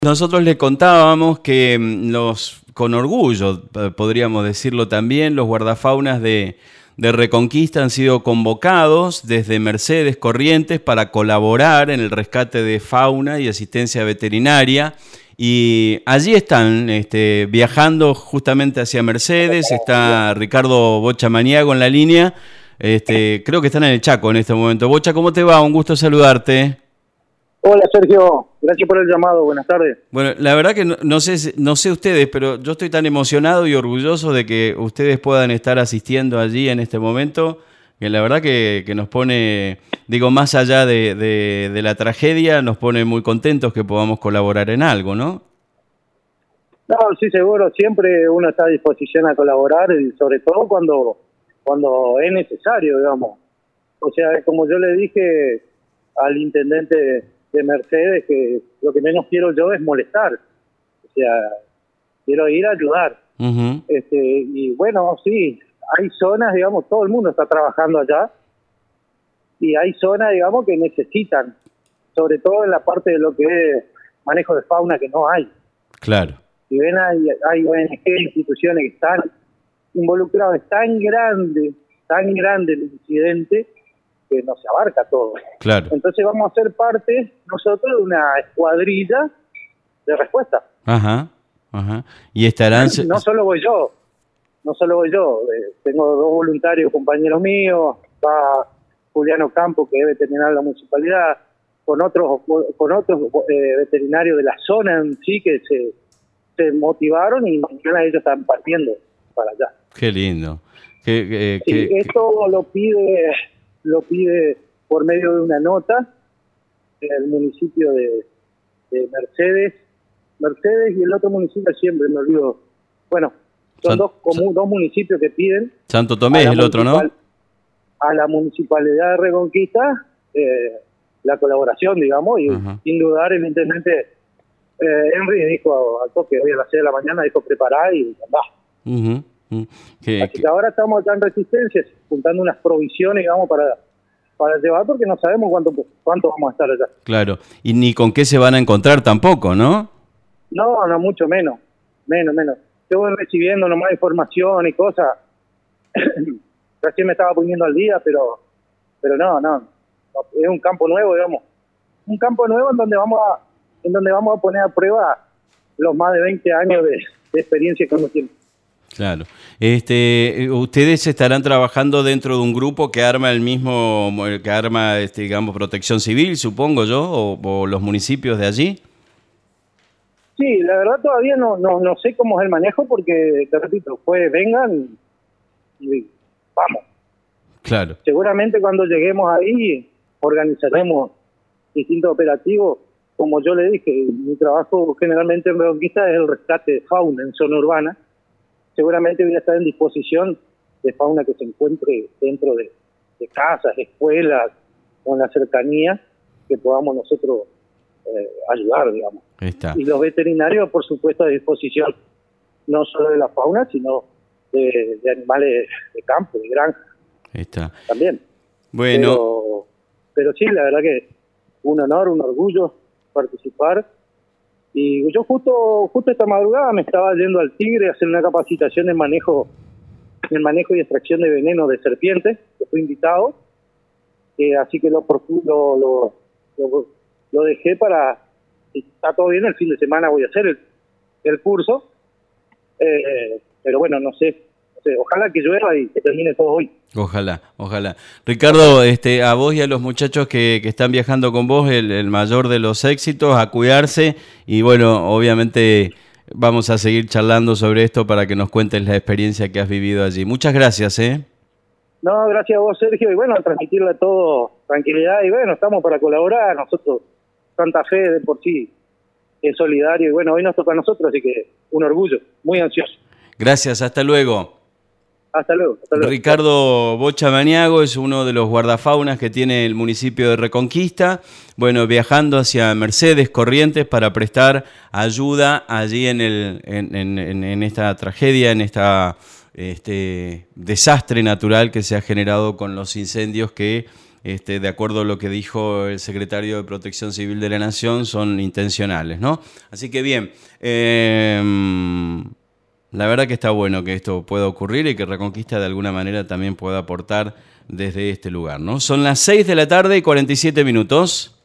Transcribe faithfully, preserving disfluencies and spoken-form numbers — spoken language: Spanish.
Nosotros le contábamos que mm, los, con orgullo, eh, podríamos decirlo también, los guardafaunas de, de Reconquista han sido convocados desde Mercedes Corrientes para colaborar en el rescate de fauna y asistencia veterinaria. Y allí están este, viajando justamente hacia Mercedes. Está Ricardo Bocha Maniago en la línea. Este, creo que están en el Chaco en este momento. Bocha, ¿cómo te va? Un gusto saludarte. Hola Sergio, gracias por el llamado, buenas tardes. Bueno, la verdad que no, no sé no sé ustedes, pero yo estoy tan emocionado y orgulloso de que ustedes puedan estar asistiendo allí en este momento, que la verdad que, que nos pone, digo, más allá de, de, de la tragedia, nos pone muy contentos que podamos colaborar en algo, ¿no? No, sí, seguro, siempre uno está a disposición a colaborar, y sobre todo cuando, cuando es necesario, digamos. O sea, como yo le dije al intendente de Mercedes, que lo que menos quiero yo es molestar, o sea, quiero ir a ayudar. Uh-huh. este y bueno, sí, hay zonas, digamos, todo el mundo está trabajando allá, y hay zonas, digamos, que necesitan, sobre todo en la parte de lo que es manejo de fauna, que no hay. Claro. Si ven, hay, hay O N G, instituciones que están involucradas, es tan grande, tan grande el incidente, que no se abarca todo. Claro. Entonces vamos a ser parte nosotros de una escuadrilla de respuesta. Ajá, ajá. Y estarán... No solo voy yo, no solo voy yo, eh, tengo dos voluntarios, compañeros míos, va Juliano Campo, que es veterinario de la municipalidad, con otros con otros eh, veterinarios de la zona en sí, que se, se motivaron, y mañana ellos están partiendo para allá. Qué lindo. Qué, qué, sí, qué, esto lo pide... lo pide por medio de una nota el municipio de, de Mercedes, Mercedes y el otro municipio siempre me olvido. Bueno, son San, dos, como, dos municipios que piden. Santo Tomé es el otro, ¿no? A la municipalidad de Reconquista eh, la colaboración, digamos, y uh-huh. sin dudar el intendente eh, Henry dijo al toque hoy a las seis de la mañana, dijo preparar y va. Uh-huh. Que, Así que ahora estamos acá en Resistencia juntando unas provisiones, digamos, para, para llevar, porque no sabemos cuánto cuánto vamos a estar allá. Claro, y ni con qué se van a encontrar tampoco, ¿no? No, no, mucho menos, menos, menos. Yo voy recibiendo nomás información y cosas. Recién me estaba poniendo al día, pero pero no, no, no, es un campo nuevo, digamos. Un campo nuevo en donde vamos a, en donde vamos a poner a prueba los más de veinte años de, de experiencia que uno tiene. Claro. Este, ustedes estarán trabajando dentro de un grupo que arma el mismo, que arma, este, digamos, Protección Civil, supongo yo, o, o los municipios de allí. Sí, la verdad todavía no, no, no sé cómo es el manejo, porque te repito, pues vengan y vamos. Claro. Seguramente cuando lleguemos ahí organizaremos distintos operativos. Como yo le dije, mi trabajo generalmente en Reconquista es el rescate de fauna en zona urbana. Seguramente voy a estar en disposición de fauna que se encuentre dentro de, de casas, escuelas o en la cercanía, que podamos nosotros eh, ayudar, digamos. Está. Y los veterinarios, por supuesto, a disposición no solo de la fauna, sino de, de animales de campo, de granja. Está. También. Bueno. Pero, pero sí, la verdad que un honor, un orgullo participar. Y yo justo justo esta madrugada me estaba yendo al Tigre a hacer una capacitación en manejo en manejo y extracción de veneno de serpientes, que fui invitado, eh, así que lo, lo, lo, lo, lo dejé para, si está todo bien, el fin de semana voy a hacer el, el curso, eh, pero bueno, no sé, no sé, ojalá que llueva y que termine todo hoy. Ojalá, ojalá. Ricardo, este, a vos y a los muchachos que, que están viajando con vos, el, el mayor de los éxitos, a cuidarse, y bueno, obviamente vamos a seguir charlando sobre esto para que nos cuentes la experiencia que has vivido allí. Muchas gracias, ¿eh? No, gracias a vos, Sergio, y bueno, transmitirle a todos tranquilidad, y bueno, estamos para colaborar, nosotros, Santa Fe de por sí es solidario, y bueno, hoy nos toca a nosotros, así que un orgullo, muy ansioso. Gracias, hasta luego. Hasta luego, hasta luego. Ricardo Bocha Maniago es uno de los guardafaunas que tiene el municipio de Reconquista, bueno, viajando hacia Mercedes Corrientes para prestar ayuda allí en, el, en, en, en esta tragedia, en esta este desastre natural que se ha generado con los incendios que este, de acuerdo a lo que dijo el secretario de Protección Civil de la Nación, son intencionales, ¿no? Así que bien, eh, la verdad que está bueno que esto pueda ocurrir y que Reconquista de alguna manera también pueda aportar desde este lugar, ¿no? Son las seis de la tarde y cuarenta y siete minutos.